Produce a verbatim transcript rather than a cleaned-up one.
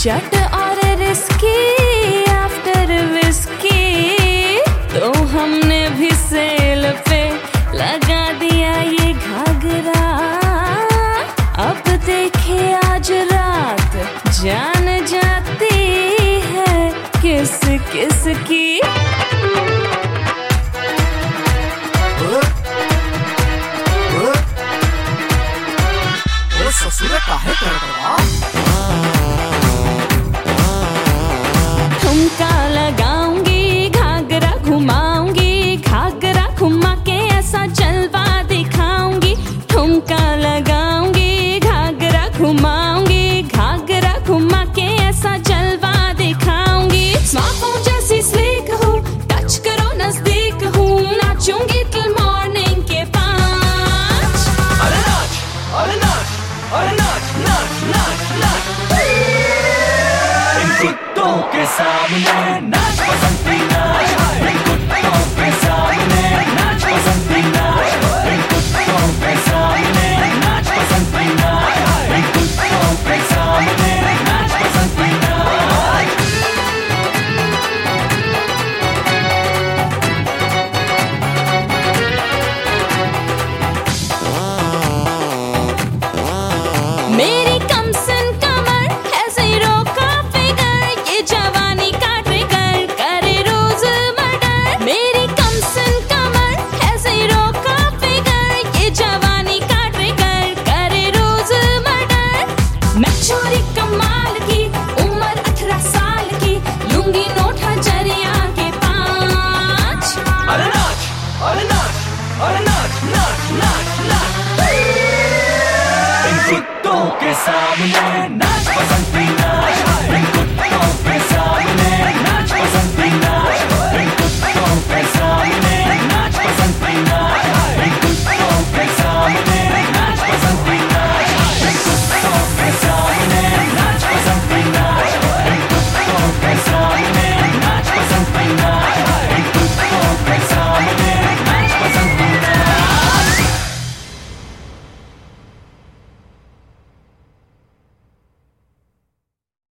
चट और risky after whisky, तो हमने भी सेल पे लगा दिया ये घाघरा। अब देखे आज रात जान जाती है किस किस की। ससुर काहे करता? ठुमका लगाऊंगी, घाघरा घुमाऊंगी, घाघरा घुमा के ऐसा जलवा दिखाऊंगी। ठुमका लगाऊंगी, घाघरा घुमाऊंगी, घाघरा घुमा के ऐसा जलवा दिखाऊंगी। स्मार्टफोन जैसी स्लीक हूँ, टच करो नजदीक हूँ, नाचूंगी टिल मॉर्निंग के पाँच। अरे नाच, अरे नाच, अरे नाच, नाच, नाच, नाच। इन कुत्तों के सामने नाच बसंती नाच, इन कुत्तों के सामने नाच बसंती नाच, इन कुत्तों के सामने नाच बसंती नाच, इन कुत्तों के सामने नाच बसंती नाच। मेरी कम सन कमर है जीरो का फिगर, ये जवानी का ट्रिगर करे रोज मर्डर। मेरी कम सन कमर है जीरो का फिगर, ये जवानी का ट्रिगर करे रोज मर्डर। मैं छोरी कमाल की, उम्र अठारह साल की, लूंगी नोट हजरिया के पाँच। अरे नाच, अरे नाच, अरे नाच, नाच, नाच, नाच। इन कुत्तों के सामने नाच।